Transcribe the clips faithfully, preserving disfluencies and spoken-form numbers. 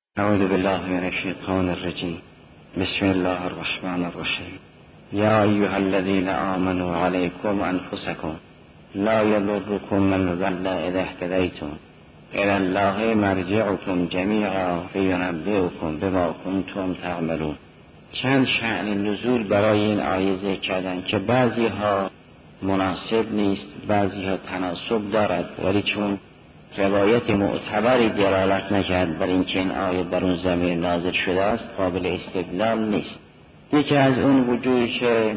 اعوذ بالله من الشیطان الرجیم. بسم الله الرحمن الرحیم. یا ایها الذین آمنوا علیکم انفسکم لا یضرکم من ضل اذا اهتدیتم الی الله مرجعکم جمیعا فینبئکم بما کنتم تعملون. چند شأن نزول برای این آیه ذکر کردن که بعضی ها مناسب نیست، بعضی ها تناسب دارد، ولی چون روایت معتبری دلالت نکرد بر اینکه این آیه بر اون زمین نازل شده است، قابل استدلال نیست. یکی از اون وجوهی که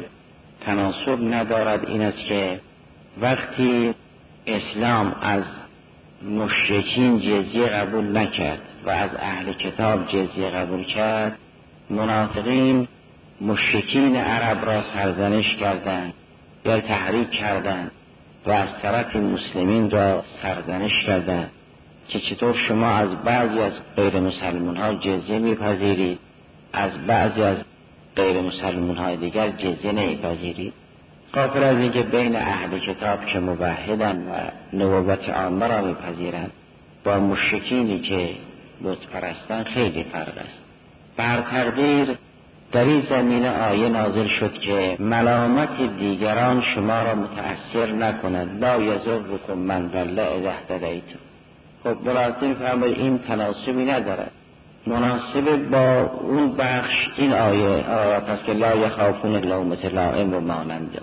تناسب ندارد این است که وقتی اسلام از مشرکین جزیه قبول نکرد و از اهل کتاب جزیه قبول کرد، منافقین مشرکین عرب را سرزنش کردند یا تحریک کردند و از طرف مسلمین را سرزنش کردند که چطور شما از بعضی از غیر مسلمان ها جزیه میپذیرید، از بعضی از غیر مسلمان های دیگر جزیه نمیپذیرید. غافل از اینکه بین اهل کتاب که موحدن و نبوت عامه را میپذیرند با مشرکینی که بت پرستن خیلی فرق است. بر تقدیر در این زمینه آیه نازل شد که ملامت دیگران شما را متأثر نکند. لا یضرکم من ضل اذا اهتدیتم. خب ملاحظه فرمایید این تناسبی ندارد. مناسب با اون بخش این آیه آیات است که لا یخافون لومة لائم و مانند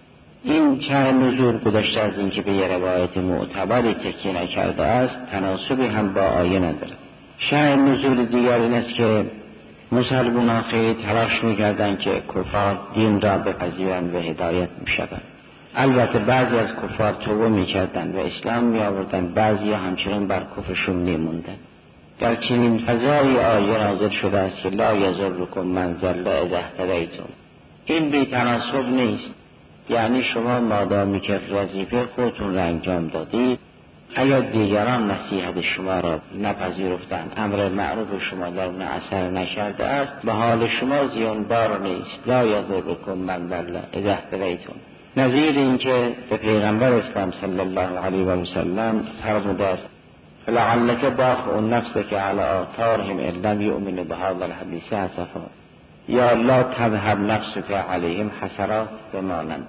این چند نزول گذشته از این که به یه روایت معتبری تکیه نکرده است، تناسبی هم با آیه ندارد. شأن نزول دیگر این است که مسلمانان خیلی تلاش می‌کردند که کفار دین را بپذیرند و هدایت می‌شوند. البته بعضی از کفار توبه می‌کردند و اسلام می‌آوردند، بعضی همچنان بر کفرشون می‌موندند. در چنین فضای آیه نازل شده است که لا یضرکم من ضل اذا اهتدیتم. این بی تناسب نیست، یعنی شما مادامی که وظیفه خودتون را انجام دادید، اگر دیگران نصیحت شما را نپذیرفتند، امر معروف شما در اون اثر نکرده است، به حال شما زیانبار نیست. لا یضرکم من ضل اذا اهتدیتم. نظیر این که به پیغمبر اسلام صلی الله علیه و سلم فرموده است فلعلک باخع نفسک علی آثارهم ان لم یؤمنوا بهذا الحدیث اسفا یا لا تذهب نفسک علیهم حسرات بمانند.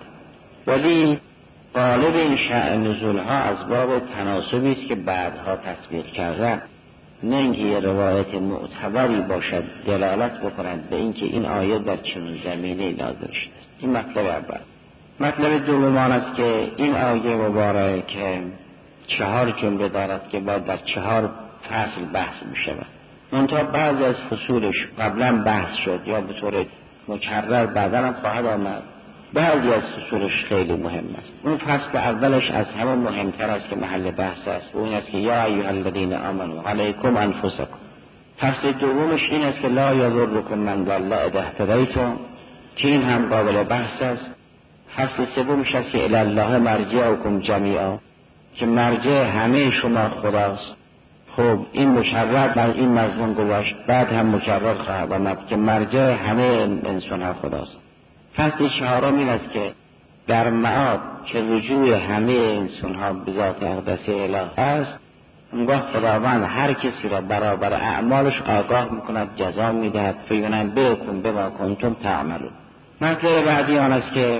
ولی غالب این شأن نزول ها از باب تناسبی است که بعدها تطبیق کردن، نه اینکه یه روایت معتبری باشد دلالت بکند به اینکه این آیه در چنین زمینه نازل شده است. این مطلب اول. مطلب دوم آن است که این آیه مبارک که چهار جمله دارد که بعد در چهار فصل بحث می شود. منتها بعضی از فصولش قبلا بحث شد یا به طور مکرر بعدا هم خواهد آمد. بعضی از فصولش خیلی مهم است. اون فصل اولش از همه مهمتر است که محل بحث است. اون است که یا ایها الذین آمنوا علیکم انفسکم. فصل دومش این است که لا یضرکم من ضل اذا اهتدیتم، که این هم قابل بحث است. فصل سومش است که الی الله مرجعکم جمیعا، که مرجع همه شما خداست. خب این مکرر بر این مضمون گذاشت، بعد هم مکرر خواهد آمد که مرجع همه انسان ها خداست. فصل چهارم این است که در معاد که رجوع همه انسان ها به ذات اقدس اله است، اونگاه خداوند هر کسی را برابر اعمالش آگاه میکند، جزا میدهد. فینبئکم بما کنتم تعملون. مطلب بعدی آن است که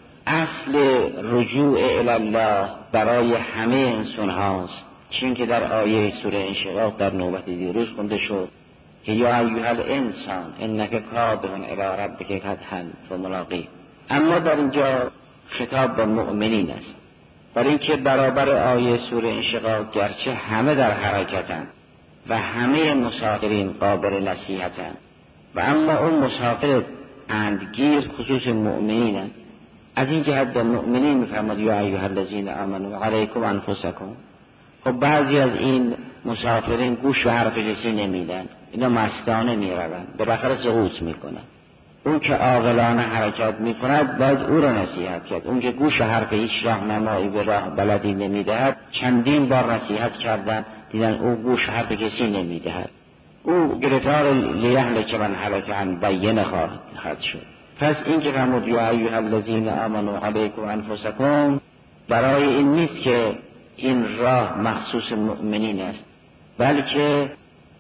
اصل رجوع الی الله برای همه انسان هاست، چون که در آیه سوره انشقاق در نوبت دیروز خونده شد که یا ایها الانسان انک کادح الی ربک کدحا فملاقیه. اما در اینجا خطاب به مؤمنین است، برای اینکه برابر آیه سوره انشقاق گرچه همه در حرکتند و همه مسافرین قابل نصیحتند، و اما اون مسافر اندگیر خصوص مؤمنینند. از این جهت به مؤمنین میفرماد یا ایها الذین آمنوا علیکم انفسکم. خب بعضی از این مسافرین گوش به حرف کسی نمیدن، اینا مستانه میروند، بالاخره سقوط میکنن. اون که عاقلانه حرکت میکند باید او را نصیحت کرد. اون که گوش به حرف هیچ راهنمایی به راه بلدی نمیدهد، چندین بار نصیحت کردن دیدن او گوش حرف کسی نمیدهد، او گرفتار لیهلک من هلک عن بینه خواهد شد. پس این که فرمود یا ایها الذین آمنوا علیکم انفسکم برای این نیست که این راه مخصوص مؤمنین است، بلکه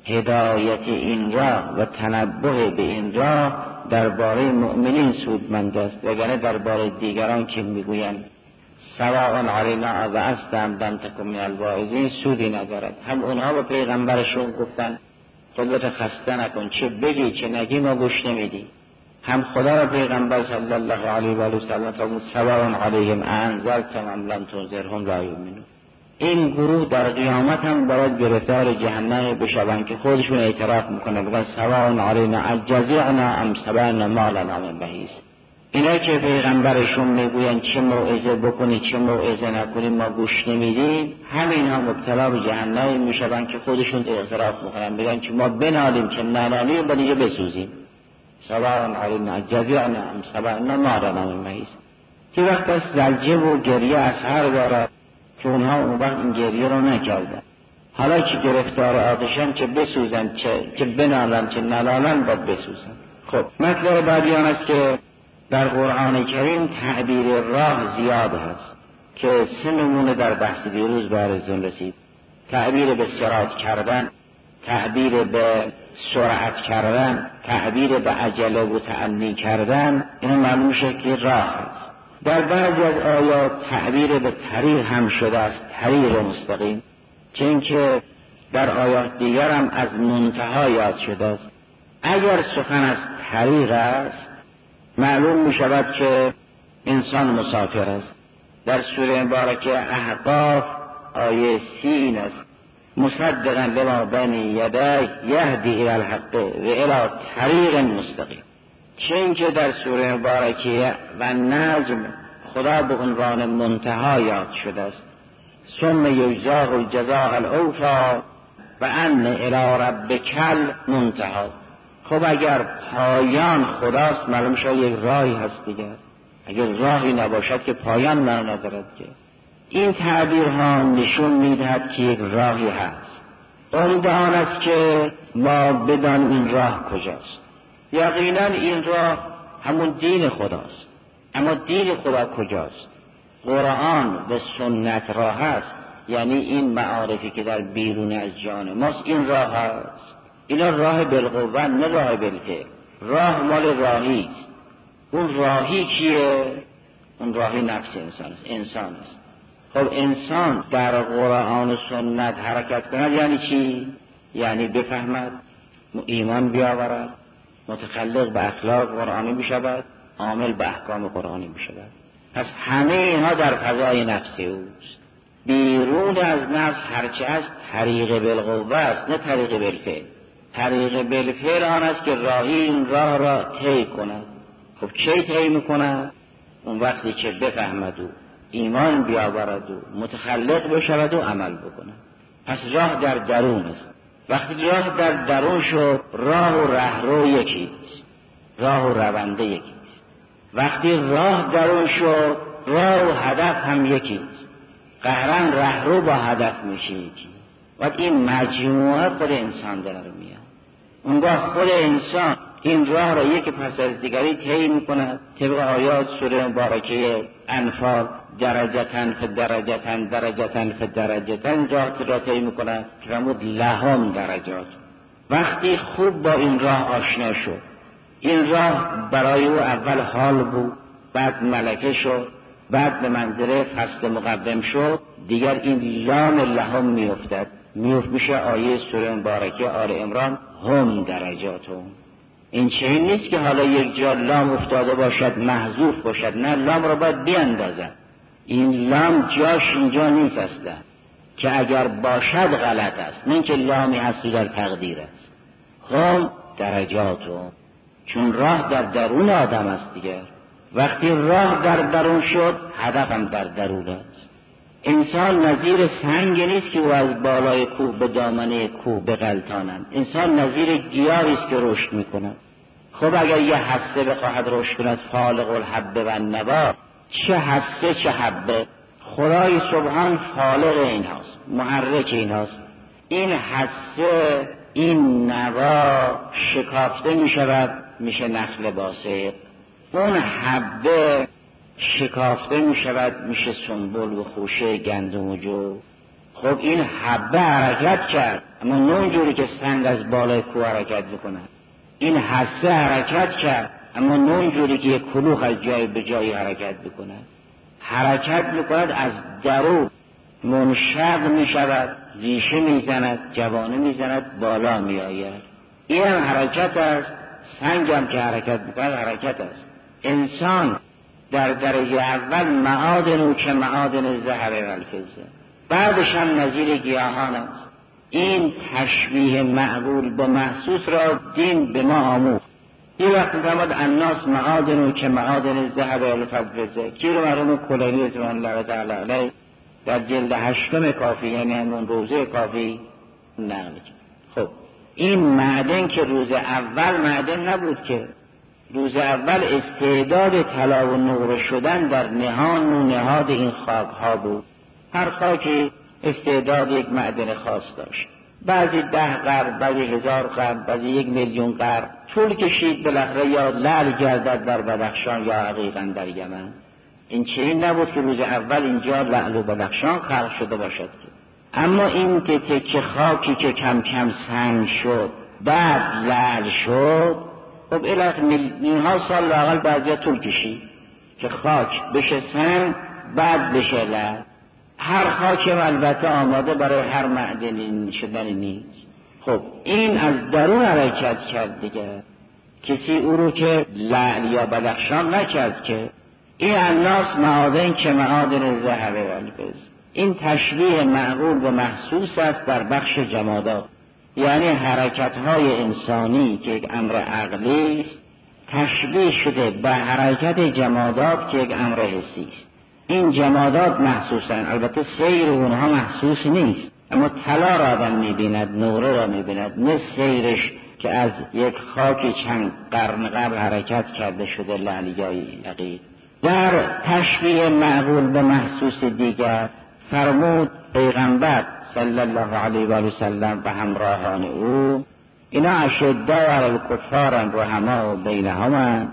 هدایت این راه و تنبه به این راه درباره مؤمنین سودمند است، وگرنه درباره دیگران که میگویند سواء علینا و استم لم تکن من الواعظین سودی ندارد. هم اونها به پیغمبرشون گفتن خودت خسته نکن، چه بگی چه نگی ما گوش نمیدی. هم خدا را پیغمبر صلی الله علیه و آله و سلم فرمود سواء علیهم انذرتم ام لم تنذرهم لا یؤمنون. این گروه در قیامت هم باید گرفتار جهنم بشوند که خودشون اعتراف میکنه بگن سواء علینا اجزعنا ام صبرنا ما لنا من محیص. اینا که پیغمبرشون میگوین چه موعظه بکنی چه موعظه نکنی ما گوش نمیدیم، همین ها مبتلا به جهنم میشوند که خودشون اعتراف میکنن بگن که ما بنالیم که ننالیم با دیگه بسوزیم. سواء علینا اجزعنا ام صبرنا ما لنا من محیص. که وقت از زلجه و گریه از هر بارا که اونها اون وقت این گریه رو نکردن، حالا که گرفتار آتشن چه بسوزن چه, چه بنالن چه نلالن باید بسوزن. خب مطلب بعدی آن است که در قرآن کریم تعبیر راه زیاد هست که سه نمونه در بحث دیروز براتون رسید. تعبیر به صراط کردن، تعبیر به سرعت کردن، تعبیر به عجله و تأنی کردن، اینا معلوم شد که راه هست. در بعضی از آیات تعبیر به طریق هم شده است، طریق مستقیم، چه اینکه در آیات دیگر هم از منتها یاد شده است. اگر سخن از طریق است معلوم می شود که انسان مسافر است. در سوره مبارکه احقاف آیه سی این است مصدقا لما بین یدیه یهدی الی الحق و الی طریق مستقیم. چه اینکه در سوره مبارکه و نجم خدا به عنوان منتها یاد شده است. ثم یجزاه الجزاء الاوفی و ان الی ربک المنتهی. خب اگر پایان خداست معلوم شد یک راهی هست دیگر، اگر راهی نباشد که پایان معنا ندارد. که این تعبیرها نشون میدهد که یک راهی هست. عمده آن است که ما بدان این راه کجاست. یقینا این راه همون دین خداست، اما دین خدا کجاست؟ قرآن و سنت راه هست، یعنی این معارفی که در بیرون از جان ماست این راه هست. اینا راه بالقوه نه راه بالفعل. راه مال راهی است. اون راهی کیه؟ اون راهی نفس انسان است، انسان است. خب انسان در قرآن و سنت حرکت کند یعنی چی؟ یعنی بفهمد، ایمان بیاورد، متخلق به اخلاق قرآنی بشود، عامل به احکام قرآنی بشود. پس همه اینها در فضای نفسی اوست. بیرون از نفس هرچه است طریق بالقوه است نه طریق بالفعل. طریق بالفعل آن است که راهی این راه را طی کند. خب چه طی میکند؟ اون وقتی که بفهمد و ایمان بیاورد و متخلق بشود و عمل بکند. پس راه در درون است. وقتی راه در درون شد راه و رهرو یکیست، راه و رونده یکیست. وقتی راه درون شد راه و هدف هم یکیست. قهرن رهرو با هدف میشه یکی. وقتی این مجموعه خود انسان در میاد. اونگاه خود انسان این راه را یک پس از دیگری طی میکند. طبق آیات سوره مبارکه انفال درجتن فی درجتن درجتن فی درجتن راه را طی میکند که فرمود لهم درجات. وقتی خوب با این راه آشنا شد، این راه برای او اول حال بود، بعد ملکه شد، بعد به منزله فصل مقدم شد، دیگر این لام لهم میافتد. میفت میشه آیه سوره مبارکه آل عمران هم درجاتهم. این چنین نیست که حالا یک جا لام افتاده باشد محذوف باشد، نه، لام را باید بیاندازد. این لام جاش اینجا نیست اصلا، که اگر باشد غلط است، نه که لامی هست در تقدیر است. هم درجاتهم، چون راه در درون آدم است دیگر. وقتی راه در درون شد هدفم در درون است. انسان نظیر سنگ نیست که او از بالای کوه به دامنه کوه بغلطانند. انسان نظیر گیاهی است که رشد میکند. خب اگر یه حسه بخواهد رشد کند فالق الحبه و النوا، چه حسه چه حبه، خدای سبحان فالق این هاست، محرک این هاست. این حسه این نوا شکافته میشود میشه نخل باسق، اون حبه شکافته می شود میشه سنبل و خوشه گندم و جو. خب این حبه حرکت کرد، اما نه اونجوری که سنگ از بالای کوه حرکت بکنه. این حسه حرکت کرد، اما نه اونجوری که یک کلوخ از جای به جایی حرکت بکنه. حرکت میکند از درون، منشق میشود، ریشه میزند، جوانه میزند، بالا میآید. این هم حرکت است. سنگ هم که حرکت میکند حرکت است. انسان در درجه اول معادن او که معادن ذهب و الفضه، بعدش هم نظیر گیاهان است. این تشبیه معقول با محسوس را دین به ما آموخت. یه وقت می‌فرماد الناس معادن او که معادن ذهب و الفضه، کی رو مرحوم کلینی رضوان الله تعالی علیه در جلد هشتم کافی، یعنی همون روزه کافی نقل کرد. خب این معدن که روز اول معدن نبود، که روز اول استعداد طلا و نقره شدن در نهان و نهاد این خاک ها بود. هر خاکی استعداد یک معدن خاص داشت. بعضی ده قرن، بعضی هزار قرن، بعضی یک میلیون قرن طول کشید بالاخره یا لعل گردد در بدخشان یا عقیقا در یمن. این چنین نبود که روز اول اینجا لعل و بدخشان خلق شده باشد. اما این تکه خاکی که کم کم سنگ شد بعد لعل شد، خب الاخ میلیون ها سال لااقل بعضی طول کشید که خاک بشه سنگ بعد بشه لعل. هر خاک البته آماده برای هر معدنی شدن نیست. خب این از درون حرکت کرد دیگه، کسی او رو که لعل یا بدخشان نکرد که. این الناس معادن که معادن ذهب و الفضه، این تشبیه معقول و محسوس است در بخش جمادات، یعنی حرکت‌های انسانی که یک امر عقلی است تشبیه شده به حرکت جمادات که یک امر حسی است. این جمادات محسوسن، البته سیر اونها محسوس نیست، اما طلا را آدم می‌بیند، نقره را می‌بیند، نه سیرش که از یک خاک چند قرن قبل حرکت کرده شده لعل یا عقیق. در تشبیه معقول به محسوس دیگر فرمود پیغمبر صلی الله علیه و آله و سلم و همراهان او، اینا اشداء علی الکفار رحماء بینهم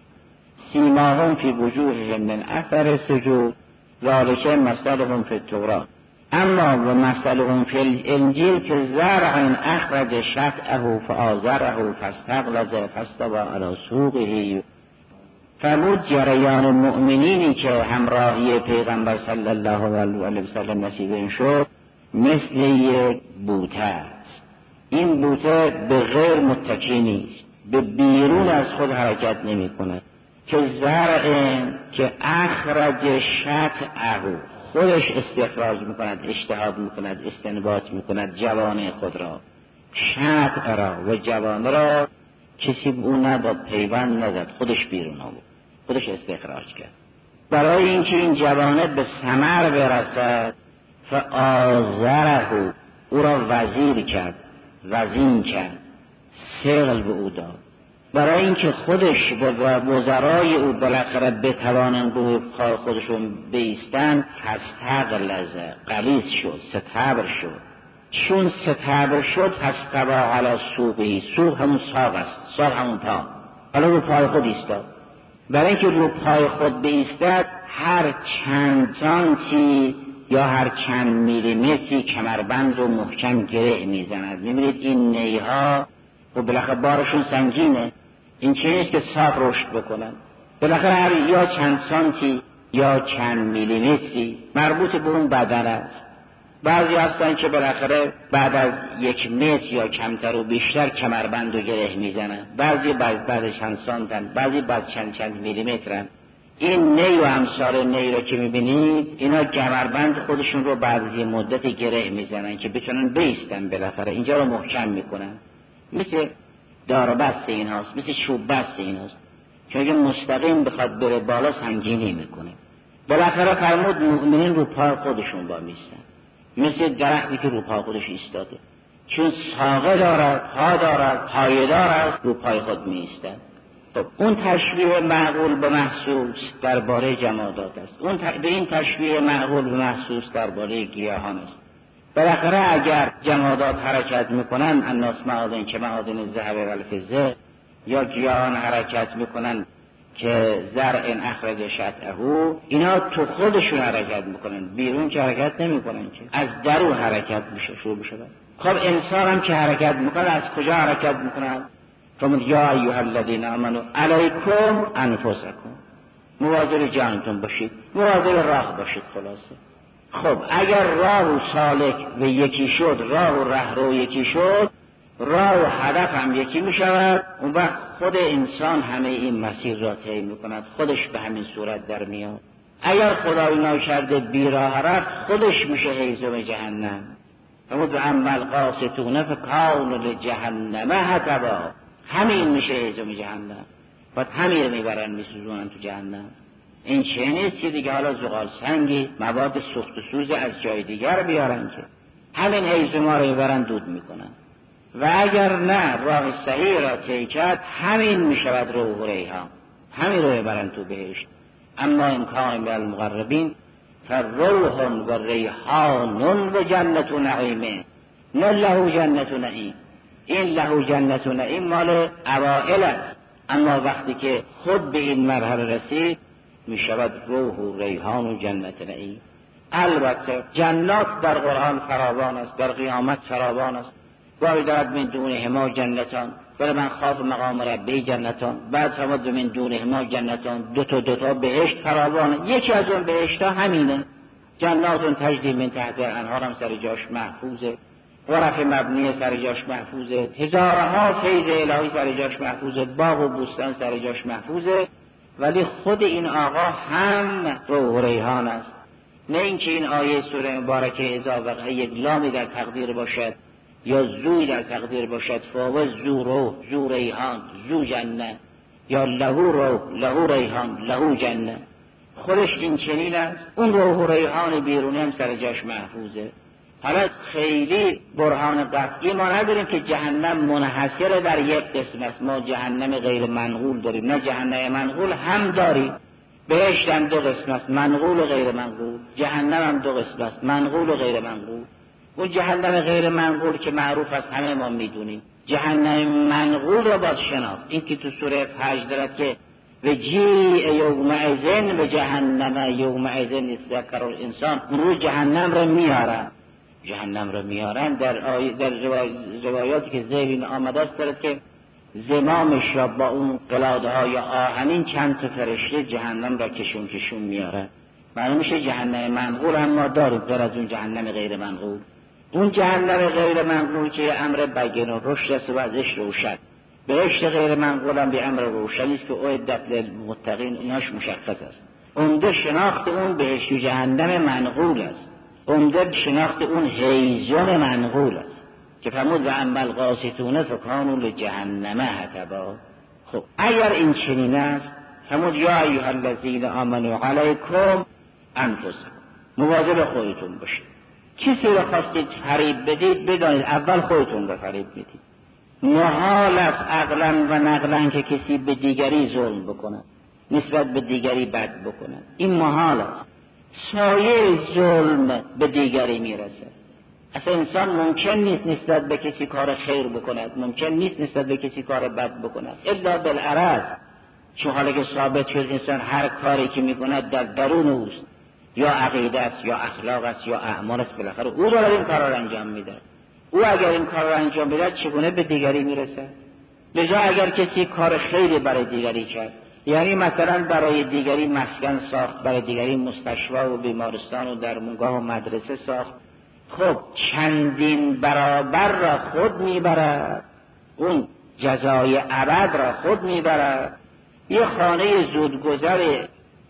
سیماهم فی وجوههم من اثر سجود ذلک مثلهم فی التوراة اما و مثلهم فی الانجیل که زرع اخرج شطأه فآزره فاستغلظ فاستوى علی سوقه. فرمود جریان مؤمنینی که همراهی پیغمبر صلی الله علیه و سلم نصیب شد مثل یک بوته است. این بوته به غیر متکی نیست، به بیرون از خود حرکت نمی کند، که زرع که اخرج شطأه خودش استخراج می کند، اجتهاد می کند، استنباط می کند جوانه خود را، شطأ را و جوانه را کسی به اون نداد، پیوند نداد، خودش بیرون آورد، خودش استخراج کرد. برای اینکه این جوانه به ثمر برسد فآزره او را وزیر کرد، وزین کرد، ثقل به او داد. برای اینکه خودش و وزرای او بالاخره بتوانند روی پای خودشون بایستند فاستغلظ غلیظ شد، ستبر شد. چون ستبر شد فاستوی علی سوقه، سوق همون ساق است، ساق همون پا، حالا رو پای خود ایستاد. برای اینکه رو پای خود بایستد هر چند سانتی یا هر چند میلیمتری کمربند رو محکم گره میزند. میبینید این نیها و بالاخره بارشون سنگینه، این چه نیست که ساق رشد بکنن، بالاخره هر یا چند سانتی یا چند میلیمتری مربوط به اون بدن است. بعضی هستن که بالاخره بعد از یک متر یا کمتر و بیشتر کمربند رو گره میزنن، بعضی بعد بعد چند سانتن، بعضی بعد چند چند میلیمترن. این نی و امثال نی رو که میبینید اینا کمربند خودشون رو بعد از یه مدت گره میزنن که بتونن بیستن، بالاخره اینجا رو محکم میکنن. مثل دار بست این هاست، مثل چوب بست این هاست، چون اگه مستقیم بخواد بره بالا سنگینی میکنه. بالاخره فرمود مؤمنین رو پای خودشون با میستن، مثل درختی که رو پای خودش ایستاده، چون ساقه دارد، پا دارد، پایدار است، رو پای خود میستن. خب اون تشبیه معقول به محسوس درباره جمادات است. اون ت... به این تشبیه معقول به محسوس درباره گیاهان است. بالاخره اگر جمادات حرکت میکنن الناس معادن که معادن ذهب و الفضه، یا گیاهان حرکت میکنن که زرع اخرج شطأه، اینا تو خودشون حرکت میکنن، بیرون که حرکت نمیکنن، که از درون حرکت میشه شروع میشه. خب انسان هم که حرکت میکنه از کجا حرکت میکنه؟ فرمود یا ایها الذین آمنوا علیکم انفسکم، مواظب جانتون باشید، مواظب راه باشید. خلاصه خب اگر راه و سالک و یکی شد، راه و رهرو یکی شد، راه و هدف هم یکی می شود، اون وقت خود انسان همه این مسیر را طی می کند، خودش به همین صورت در میاد. اگر خدای ناکرده بی راه رفت، خودش میشه هیزم جهنم. فرمود اما القاسطون فکانوا لجهنم حطبا، همین میشه هیزم جهنم، بعد همین رو میبرن میسوزونن تو جهنم. این چه نیست که دیگه حالا زغال سنگی مواد سوخت و سوز از جای دیگر بیارن، که همین هیزم ها رو میبرن دود میکنن. و اگر نه راه صحیح را طی کرد، همین میشود روح و ریحان، همین رو میبرن تو بهشت. اما این کان من المقربین فروح و ریحان و جنت نعیم، نه له جنت نعیم. این له جنت نعیم مال اوائل است، اما وقتی که خود به این مرحله رسید میشود روح و ریحان و جنت نعیم. البته جنات در قرآن فراوان است، در قیامت فراوان است. گاهی دارد من دونهما جنتان، ولی من خاف مقام ربی جنتان، بعد فرمود من دونهما جنتان، دو تا دو تا بهشت فراوانه. یکی از اون بهشت‌ها همینه، جناتون تجری من تحت الانهار، هم سر جاش محفوظه، غرف مبنی سر جاش محفوظه، هزارها فیض الهی سر جاش محفوظه، باغ و بوستان سر جاش محفوظه. ولی خود این آقا هم روح و ریحان است. نه اینکه این آیه سوره مبارکه اذا وقع یک لامی در تقدیر باشد یا زوی در تقدیر باشد، فاو زو روح زو ریحان زو جنه، یا لهو روح لهو ریحان لهو جنه. خودش این چنین است. اون روح و ریحان بیرونی هم سر جاش محفوظه. حالا خیلی برهان قطعی ما نداریم که جهنم منحصر در یک قسم است. ما جهنم غیر منقول داریم، نه جهنم منقول هم داریم. بهشت هم دو قسم است، منقول و غیر منقول. جهنم هم دو قسم است، منقول و غیر منقول. اون جهنم غیر منقول که معروف است، همه ما میدونیم. جهنم منقول رو باید شناخت. این که تو سوره حج دارد که و جیء یومئذ و جهنم یومئذ یذکر الانسان، اون روز جهنم رو میارن، جهنم رو میارن. در آی... در روایاتی که ذیل آمده است دارد که زمامش را با اون قلاده های آهنین چند تا فرشته جهنم را کشون کشون میارن. معلوم میشه جهنم منقول هم ما داریم، غیر از اون جهنم غیر منقول. اون جهنم غیر منقول که امر بگن و رشد است و ازش روشن. بهشت غیر منقول هم به امر روشنی است که اعدت للمتقین، ایناش مشخص است. عمده شناخت اون بهشت و جهنم منقول است، عمده شناخت اون هیزم منقول است که فرمود و اما القاسطون فکانوا لجهنم حطبا. خب اگر این چنین است، فرمود یا ایها الذین آمنوا علیکم انفسکم، مواظب خودتون باشید. کسی رو خواستید فریب بدید، بدانید اول خودتون رو فریب بدید. محال است عقلا و نقلا که کسی به دیگری ظلم بکنه، نسبت به دیگری بد بکنه. این محال است. سایه ظلم به دیگری میرسه. اصلا انسان ممکن نیست نسبت به کسی کار خیر بکند، ممکن نیست نسبت به کسی کار بد بکند، الا بالعرض. چون حالا که ثابت شد انسان هر کاری که میکند در درون اوست، یا عقیده است یا اخلاق است یا اعمال است، بالاخره او داره این کار را انجام میده. او اگر این کار را انجام بده چگونه به دیگری میرسه؟ لذا اگر کسی کار خیری برای دیگری کرد، یعنی مثلا برای دیگری مسکن ساخت، برای دیگری مستشفی و بیمارستان و درمونگاه و مدرسه ساخت، خب چندین برابر را خود میبرد، اون جزای ابد را خود میبرد. یه خانه زودگذر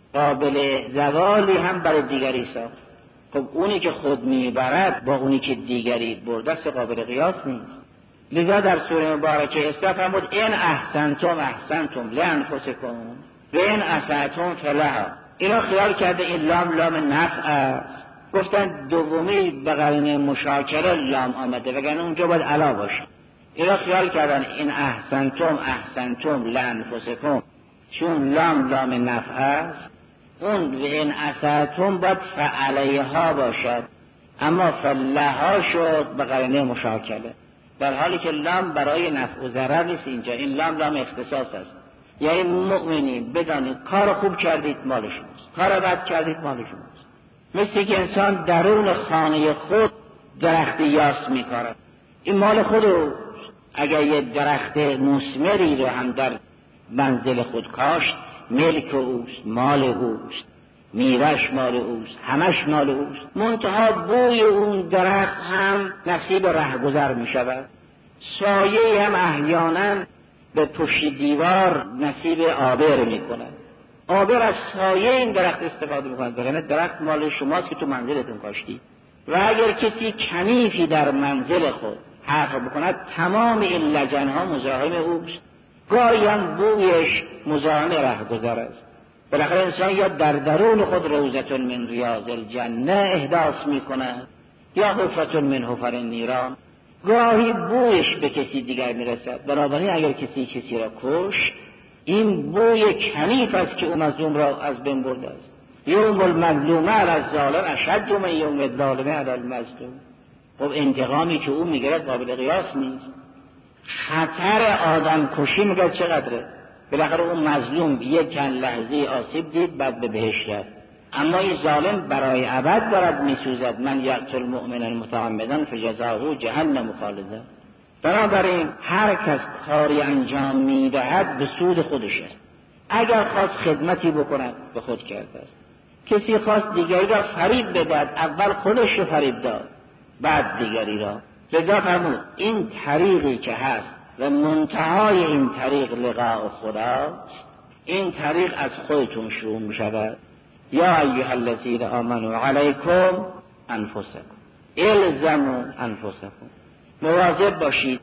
قابل زوالی هم برای دیگری ساخت، خب اونی که خود میبرد با اونی که دیگری برده قابل قیاس نیست. لذا در سوره مبارکه استفرمود این احسنتم احسنتم لانفسکم و این اسأتم فلها. اینا خیال کرده این لام لام نفع است، گفتن دومی به قرینه مشاکره لام آمده، وگرنه اونجا باید علا باشه. اینا خیال کردن این احسنتم احسنتم لانفسکم چون لام لام نفع است، اون و این اسأتم باید فعلیها باشد، اما فلها شد به قرینه مشاکله، در حالی که لام برای نفع و ضرر نیست. اینجا این لام لام اختصاص است. یعنی مؤمنین بدانید کار خوب کردید مال شماست، کار بد کردید مال شماست. مثل که انسان درون خانه خود درخت یاس میکارد، این مال خود اوست. اگر یه درخت مثمری رو هم در منزل خود کاشت، ملک اوست، مال اوست، میوه‌اش مال اوست، همش مال اوست. منتها بوی اون درخت هم نصیب رهگذر می شود. سایه هم احیانا به پشت دیوار نصیب آبر می کند. آبر از سایه این درخت استفاده می کند، بگنه درخت مال شماست که تو منزلتون کاشتی. و اگر کسی کنیفی در منزل خود حفر بکند، تمام این لجنها مزاحم اوست. گاهی هم بویش مزاحم رهگذر است. بالاخره انسان یا در درون خود روضة من ریاض الجنه احداث میکنه یا حفرة من حفر النیران. گاهی بویش به کسی دیگر میرسد. بنابراین اگر کسی کسی را کش، این بوی کنیف است که او مظلوم را از بین برده است. یوم المظلوم علی الظالم اشد من یوم الظالم علی المظلوم. خب انتقامی که او میگیرد قابل قیاس نیست. خطر آدم کشی میگه چقدره؟ بالاخره اون مظلوم یک چند لحظه آسیب دید بعد به بهشت رفت، اما این ظالم برای ابد دارد میسوزد. من یقتل مؤمنا متعمدا فجزاؤه جهنم خالدا. بنابراین هر کس کاری انجام میدهد به سود خودش است. اگر خواست خدمتی بکند به خود کرده است. کسی خواست دیگری را فریب بدهد، اول خودش رو فریب داد بعد دیگری را. لذا فرمود این طریقی که هست و منتهای این طریق لقاء خداست، این طریق از خودتون شروع می شود. یا ایها الذین آمنوا علیکم انفسکم الزموا انفسکم. مواظب باشید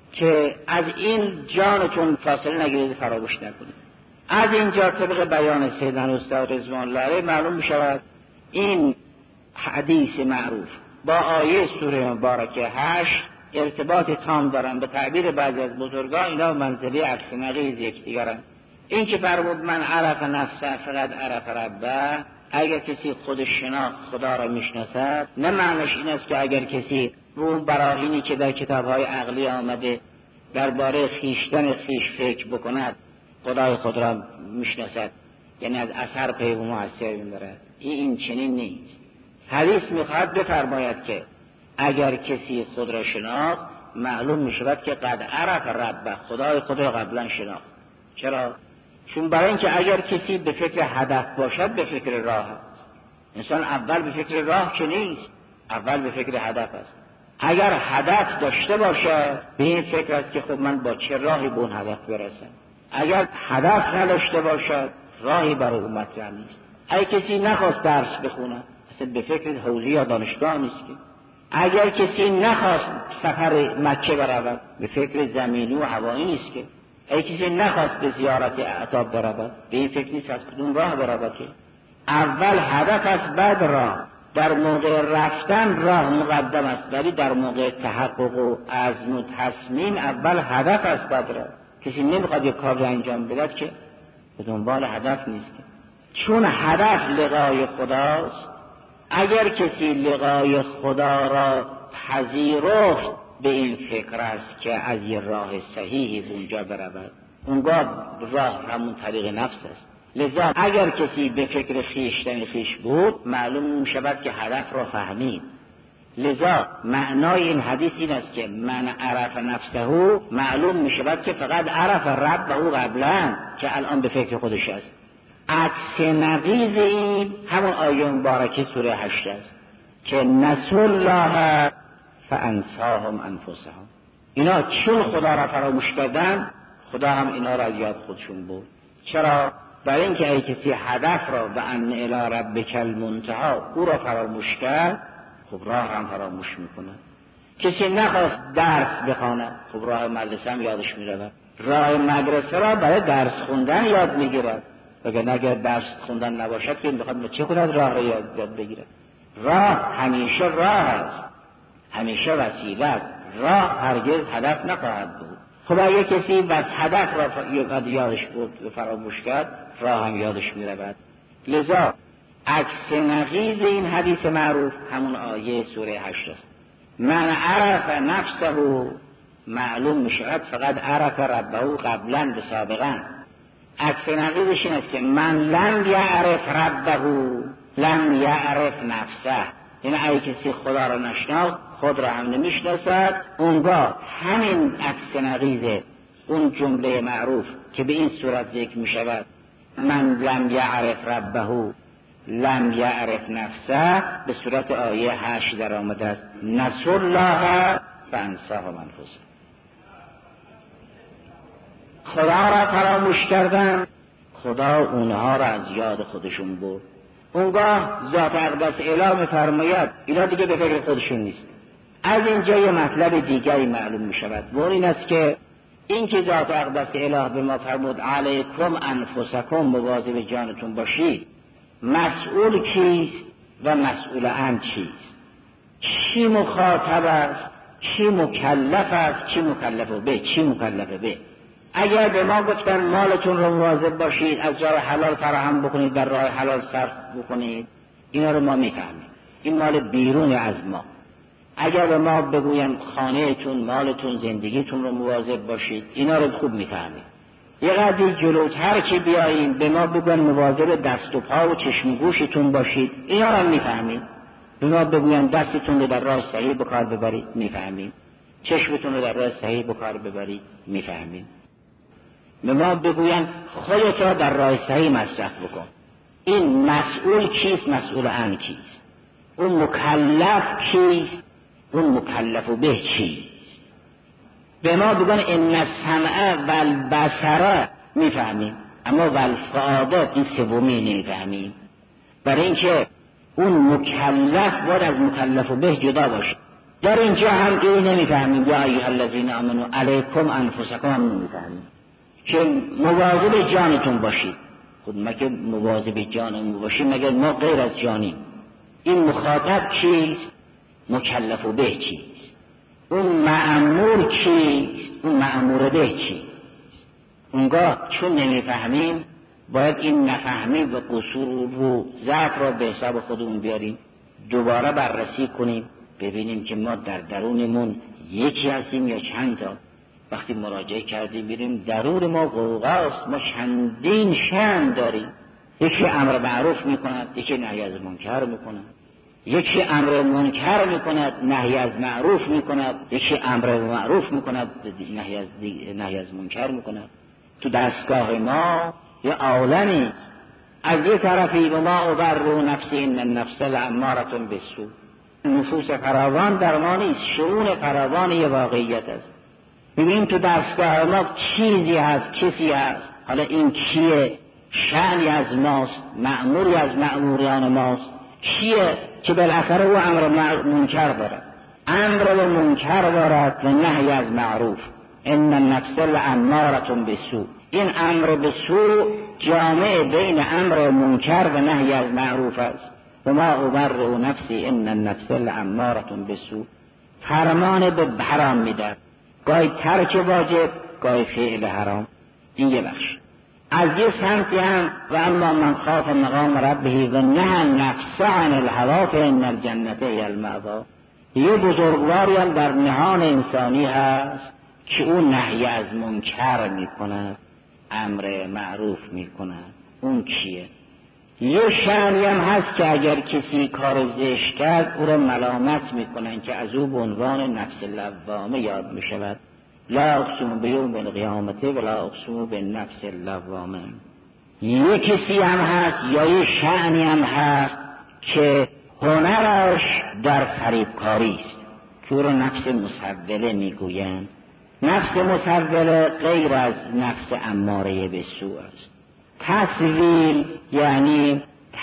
که از این جانتون فاصله نگیرید، فراموش نکنید. از اینجا طبق بیان سیدنا استاد رضوان الله علیه معلوم می شود این حدیث معروف با آیه سوره مبارکه هشت ارتباط تام دارن. به تعبیر بعضی از بزرگان اینا منزله عکس نقیض یکدیگرن. این که فرمود من عرف نفسه فقط عرف ربه، اگر کسی خودش شناخت خدا را میشناسد، نه معنیش این است که اگر کسی رو براهینی که در کتابهای عقلی آمده درباره خیشتن خیش فکر بکند خدای خود را میشناسد، یعنی از اثر پی و مؤثر میبرد. این این چنین نیست. حدیث میخواد بفرماید که اگر کسی خود را شناخت معلوم میشود که قد عرف رب، خدای خود را قبلا شناخت. چرا؟ چون برای اینکه اگر کسی به فکر هدف باشد به فکر راه است. انسان اول به فکر راه که نیست، اول به فکر هدف است. اگر هدف داشته باشد به این فکر است که خب من با چه راهی به اون هدف برسم. اگر هدف نداشته باشد راهی برای او مطرح نیست. اگر کسی نخواست درس بخونه اصلا به فکر حوزه یا دانشگاه نیست که. اگر کسی نخواست سفر مکه برود به فکر زمینی و هوایی نیست که. اگر کسی نخواست به زیارت اعتاب برود به این فکر نیست از کدوم راه برود که. اول هدف است بعد راه. در موقع رفتن راه مقدم است، ولی در موقع تحقق و عزم و تصمیم اول هدف است بعد راه. کسی نمیخواد یک کار انجام بدهد که به دنبال هدف نیست که. چون هدف لقای خداست، اگر کسی لقای خدا را پذیرفت به این فکر است که از یه راه صحیحی اونجا برود، اونگاه راه همون طریق نفس است. لذا اگر کسی به فکر خیشتن خیش بود معلوم می شود که هدف را فهمید. لذا معنای این حدیث این است که من عرف نفسه معلوم می شود که فقط عرف رب و او قبلا که الان به فکر خودش است. عکس نقیض این همون آیه مبارکه سوره هشت است که نسوا الله فانساهم انفسهم. اینا چون خدا را فراموش کردن خدا هم اینا را یاد خودشون برد. چرا؟ برای اینکه ای کسی هدف را به ان الی ربک المنتهی او را فراموش کرد خب راه هم فراموش میکنه. کسی نخواست درس بخواند خب راه مدرسه هم یادش میرود. راه مدرسه را برای درس خوندن یاد میگیرد، وگرنه اگر درس خوندن نباشد که بخواد چه کند راه را یاد, یاد بگیرد. راه همیشه راه است، همیشه وسیله است. راه هرگز هدف نخواهد بود. خب اگه کسی بس هدف را یادش بود و فراموش کرد راه هم یادش میرود. لذا عکس نقیض این حدیث معروف همون آیه سوره هشت است. من عرف نفسه معلوم میشود فقط عرف ربه قبلا به سابقا. عکس نقیضش این است که من لم یعرف ربه لم یعرف نفسه، یعنی اگه کسی خدا را نشناخت خود را هم نمیشناسد. اونگاه همین عکس نقیض اون جمله معروف که به این صورت ذکر می شود من لم یعرف ربه لم یعرف نفسه، به صورت آیه هشت در آمده است نسوا الله فانساهم انفسهم. خدا را فراموش کردن، خدا اونها را از یاد خودشون برد. اونگاه ذات اقدس اله می‌فرماید اینا دیگه به فکر خودشون نیست. از اینجا یه مطلب دیگری معلوم می شود و این است که این که ذات اقدس اله به ما فرمود علیکم انفسکم، مواظب جانتون باشید، مسئول کیست و مسئول عن چیست؟ چی مخاطب است، چی مکلف است، چی مکلف به، چی مکلف به. اگر به ما گفتن مالتون رو مواظب باشید، از جای حلال فراهم بکنید، در راه حلال صرف بکنید، اینا رو ما میفهمیم، این مال بیرون از ما. اگر به ما بگویم خانهتون، مالتون، زندگیتون رو مواظب باشید، اینا رو خوب میفهمیم. یه قدری جلوتر که بیاییم به ما بگوین مواظب دست و پا و چشم و گوشتون باشید، اینا رو میفهمیم. به ما بگوین دستتون رو در راه صحیح به کار ببرید، میفهمیم. چشمتون رو در راه صحیح به کار ببرید، میفهمیم. به ما بگوین خودت را در راه صحیح مصرف بکن. این مسئول کیست، مسئول عن کیست؟ اون مکلف کیست، اون مکلف به چیست؟ به ما بگن ان السمع و البصر میفهمیم، اما والفؤاد این سومی نمیفهمیم. برای اینکه اون مکلف باید از مکلف به جدا باشه. در اینجا هم این نمیفهمیم یا ایها الذین آمنوا علیکم انفسکم هم نمیفهمیم که مواظب جانتون باشید. خود مگه مواظب جانمون باشیم مگر ما غیر از جانیم؟ این مخاطب چیست، مکلف به چیست؟ اون مأمور چیست، اون مأمور به چیست؟ اونگاه چون نمیفهمیم باید این نفهمی و قصور و ضعف را به حساب خودمون بیاریم، دوباره بررسی کنیم، ببینیم که ما در درونمون یکی هستیم یا چند تا. وقتی مراجعه کردیم میریم درون ما غوغاست، ما چندین شأن داریم. یکی امر معروف میکند، یکی نهی از منکر میکند، یکی امر منکر میکند نهی از معروف میکند، یکی امر معروف میکند نهی از نهی از منکر میکند. تو دستگاه ما یه عالمی از یه طرفی و ما ابرئ نفسی ان النفس لاماره بالسوء، نفوس فراوان در ما نیست، شؤون فراوان یه واقعیت است. ببینیم تو دستگاه ما چیزی هست، کسی هست، حالا این کیه؟ شأنی از ماست، مأموری از مأموریان ماست. کیه که بالاخره او امر منکر دارد، امر و منکر دارد و نهی از معروف. ان النفس لاماره بالسوء، این امر به سوء جامع بین امر منکر و نهی از معروف است. و ما ابرئ نفسی ان النفس لاماره بالسوء، فرمان به حرام میدهد، گاهی ترک واجب، گاهی فعل حرام. این یه بخش. از یه سمتی هم و اما من خاف مقام ربه و نهى النفس عن الهوى فان الجنة هی المأوی، یه بزرگواری هم در نهان انسانی هست که اون نهی از منکر میکند، امر معروف میکند. اون کیه؟ یه شأنی هم هست که اگر کسی کار زشت کرد او را ملامت میکنن که از او به عنوان نفس لوامه یاد میشود. لا اقسم بیوم القیامت ولا اقسم بالنفس اللوامه. یه کسی هم هست یا یه شأنی هم هست که هنرش در فریبکاری است که او را نفس مسوله میگویند. نفس مسوله غیر از نفس اماره به سوء است. تسویل یعنی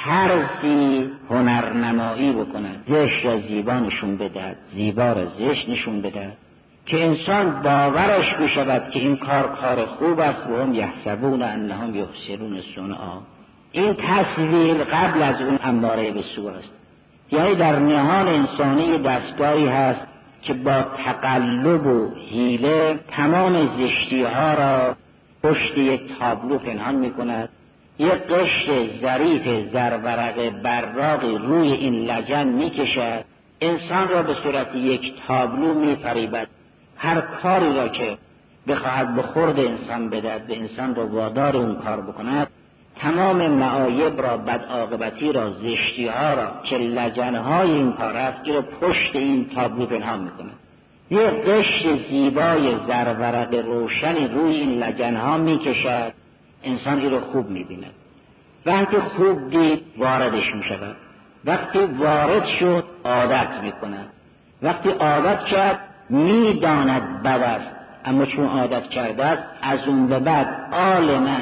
طرزی هنرنمایی بکند، زشت یا زیبا نشون بدهد، زیبا را زشت نشون بدهد که انسان باورش بشود که این کار کار خوب است و هم یحسبون انهم یحسنون صنعا. این تسویل قبل از اون اماره به سوء است. یعنی در نهان انسانی دستگاهی هست که با تقلب و حیله تمام زشتی ها را پشت یک تابلو پنهان می کند. یک قشر ظریف زرورق براقی روی این لجن می کشد، انسان را به صورت یک تابلو می فریبد. هر کاری را که بخواهد به خورد انسان بدهد، به انسان رو وادار اون کار بکند، تمام معایب را، بدعاقبتی را، زشتی ها را که لجنهای این کار است، این رو پشت این تابلو پنهان میکند. یه قشر زیبای زرورق روشنی روی این لجنها میکشد، انسان این رو خوب میبیند. وقتی خوب دید واردش میشود، وقتی وارد شد عادت میکند، وقتی عادت کرد میداند بد است، اما چون عادت کرده است از اون به بعد عالما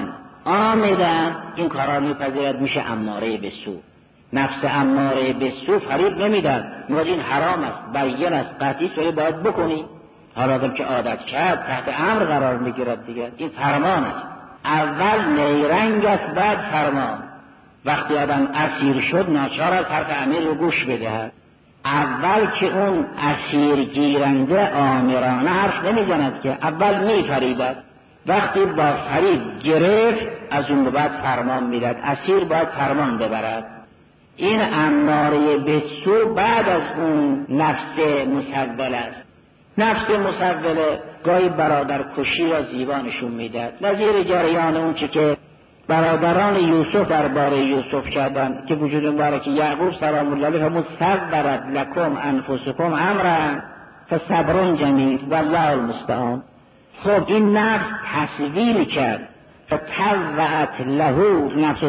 آمدن این کارا میپذیرد، میشه اماره به سو. نفس اماره به سو فریب نمیدن، میگه این حرام است، بیان است، قطعی سوی باید بکنی. حالا آدم که عادت کرد تحت امر قرار میگیرد دیگه، این فرمان است. اول نیرنگ است، بعد فرمان. وقتی آدم اسیر شد ناچار است حرف امیر رو گوش بدهد. اول که اون اسیر گیرنده آمرانه حرف نمیزند که، اول میفریبد. وقتی با فریب گرفت از اون به بعد فرمان میداد. اسیر باید فرمان ببرد. این اماره به سو بعد از اون نفس مسول است. نفس مسول گاهی برادر کشی را زیبا نشون میداد، نظیر جریان اون چه که برادران یوسف درباره یوسف کردند که وجود مبارک یعقوب سلام الله علیه فرمود صبرت لکم انفسکم امرا فصبر جمیل والله المستعان. خب این نفس تصویر کرد فتوعت له نفسه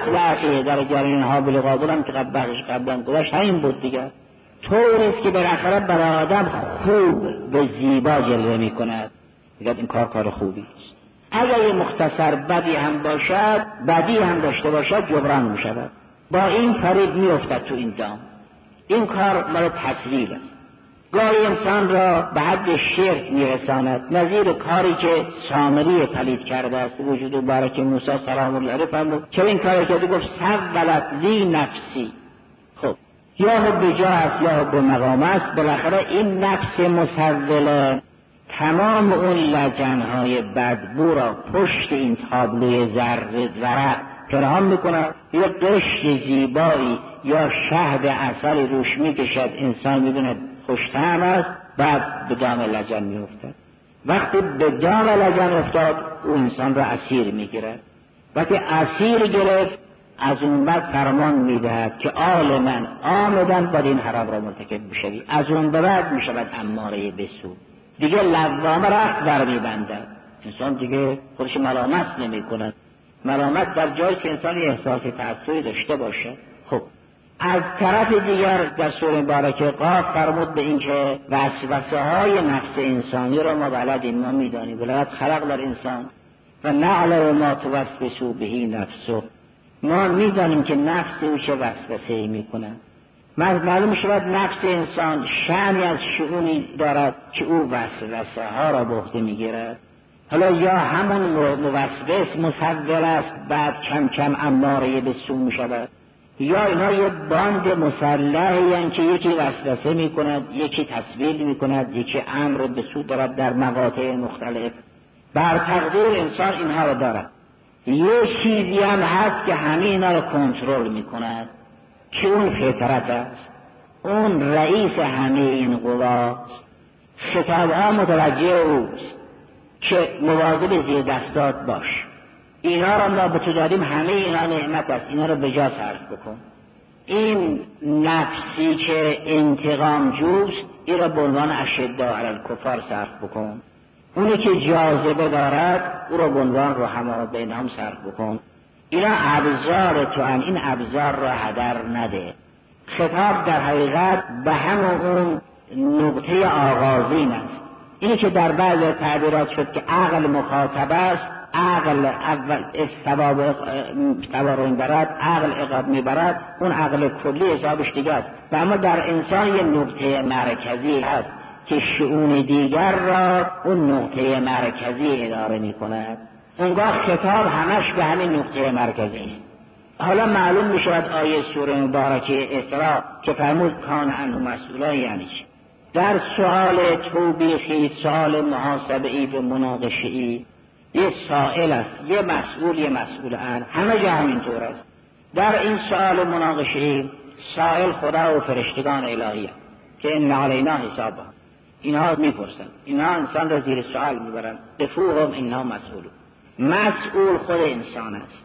قتل در جریان حابیل قابل هم که قبلش قبلا گذشت همین بود دیگه. طور است که بالاخره برای آدم خوب به زیبا جلوه می کند. دیگه این کار کار خوبی است. اگر یه مختصر بدی هم باشد، بدی هم داشته باشد، جبران می شود. با این فریب می افتد تو این دام. این کار مال تصویر است. گاهی انسان را به حد شرک می رساند، نظیر کاری که سامری پلید کرده است. وجود مبارک موسی سلام الله علیه فرمود چه این کاری کرده؟ گفت سولت لی نفسی. خب یا حب جاه است یا حب مقام است. بالاخره این نفس مسوله تمام اون لجنهای بدبو را پشت این تابلوی زرد ورق پنهان میکنه. یه قشر زیبایی یا شهد عسل روش میکشد، انسان میدونه خوش‌طعم است، بعد به دام لجن میافتد. وقتی به دام لجن افتاد اون انسان را اسیر میگیرد. وقتی اسیر گرفت از اون بعد فرمان میدهد که آل من آمدن باید این حرام را مرتکب بشوی. از اون بعد میشود اماره بسو، دیگه لوامه رخت بر میبندد. انسان دیگه خودش ملامت نمی کند. ملامت در جایی که انسان احساس تعصبی داشته باشه. خب از طرف دیگر در سوره مبارکه قاف فرمود به این که وسوسه های نفس انسانی را ما بلدیم، ما میدانیم. ولقد خلقنا الانسان و نعلم ما توسوس به نفسه. ما میدانیم که نفس او چه وسوسه‌ای میکنه. معلوم شود نفس انسان شأنی از شؤونی دارد که او وسوسه ها را به عهده میگیرد. حالا یا همون موسوس مسول است، بعد کم کم اماره به سو میشود، یا اینا یه باند مسلحی هستند که یکی وسوسه میکند، یکی تسویل میکند، یکی امر به سو دارد در مقاطع مختلف. بر تقدیر انسان اینها را دارد. یه چیزی هم هست که همه اینا را کنترل میکند که اون فطرت است، اون رئیس همه این قواست. خطابها متوجه اوست که مواظب زیر دستات باش، اینا را ما به تو دادیم، همه اینا نعمت است، اینا را به جا صرف بکن. این نفسی که انتقام جوست این را به عنوان اشداء علی الکفار صرف بکن. اونی که جاذبه دارد او را به عنوان رحما بینهم صرف بکن. اینا ابزار تو ان، این ابزار را هدر نده. خطاب در حقیقت به همون اون نقطه آغازین است. اینی که در بعض تعبیرات شد که عقل مخاطب است، عقل اول ثواب ثواب میبرد، عقل عقاب میبرد، اون عقل کلی حسابش دیگه است. و اما در انسان یه نقطه مرکزی هست که شؤون دیگر را اون نقطه مرکزی اداره میکند. اونگاه خطاب همش به همین نقطه مرکزی است. حالا معلوم میشود آیه سوره مبارکه اسراء که فرمود کان عنه مسئولا یعنی چی؟ در سؤال توبیخی، سؤال محاسبه‌ای و مناقشه‌ای، یه سائل است، یه مسئول، یه مسئول عنه. همه جا همینطور است. در این سؤال مناقشه‌ای سائل خدا و فرشتگان الهی است که ان علینا حسابهم. اینها میپرسن، اینها انسان را زیر سوال میبرن. قفوهم اینها مسئولون. مسئول خود انسان است.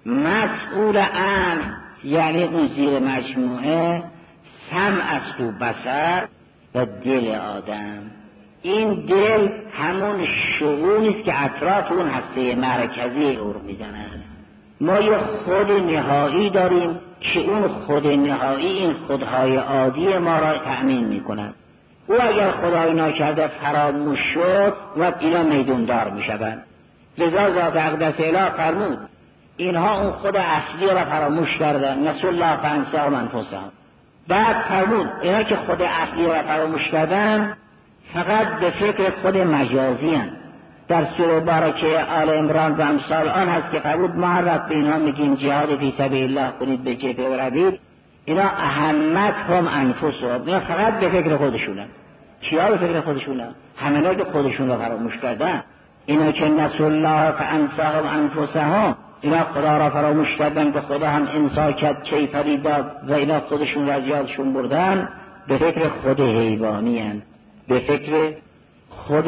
مسئول عن یعنی اون زیر مجموعه سمع است و بصر و دل آدم. این دل همون شؤونی است که اطراف اون هسته مرکزی او رو میزنند. ما یه خود نهایی داریم که اون خود نهایی این خودهای عادی ما را تأمین میکنند. او اگر خدای ناکرده فراموش شد و اینا میدوندار میشوند. لذا ذات اقدس اله فرمود اینها اون خود اصلی را فراموش کردن. نسوا الله فانساهم انفسهم. بعد فرمود اینا که خود اصلی را فراموش کردن فقط به فکر خود مجازی هستند. در سوره بارکه آل عمران و امثال آن هست که فرمود ما هر وقت به اینها میگیم جهاد فی سبیل الله کنید به جبهه بروید، اینا اهمتهم انفسهم، اینا فقط به فکر خودشونن. کیا به فکر خودشونن؟ همه که خودشون را فراموش کردن. اینا که نسوا الله فانساهم انفسهم، اینا خدا را فراموش کردن که خدا هم انسا کرد کیفری داد و اینا خودشون را از یادشون بردن. به فکر خود حیوانی هن. به فکر خود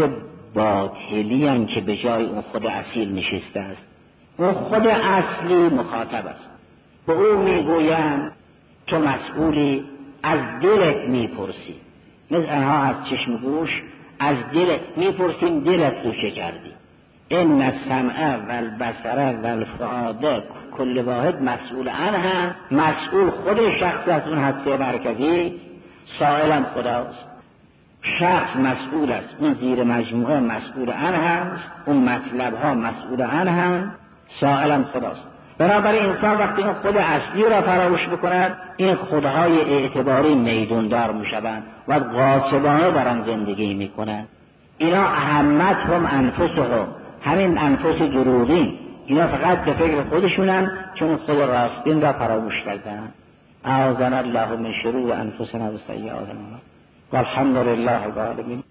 باطلی هن که به جای اون خود اصیل نشسته است. اون خود اصلی مخاطب است. به او میگویند تو مسئولی، از دلت میپرسی. مثل انها از چشم گوش از دلت میپرسیم دلت تو چه کردی. این السمع و البصر و الفؤاد کل واحد مسئول عنها. مسئول خود شخص از اون هسته مرکزی، سائلم خداست. شخص مسئول است، اون زیر مجموعه مسئول عنها، اون مطلب ها مسئول عنها، سائلم خداست. بنابراین انسان وقتی این خود اصلی را فراموش بکند این خودهای اعتباری میدوندار میشوند و غاصبانه بران زندگی میکنند. اینا اهمتهم انفسهم، همین انفس دروغین، اینا فقط به فکر خودشونن چون خود راستین را فراموش کردن. اعاذنا الله من شرور انفسنا و سیئات اعمالنا والحمد لله رب العالمین.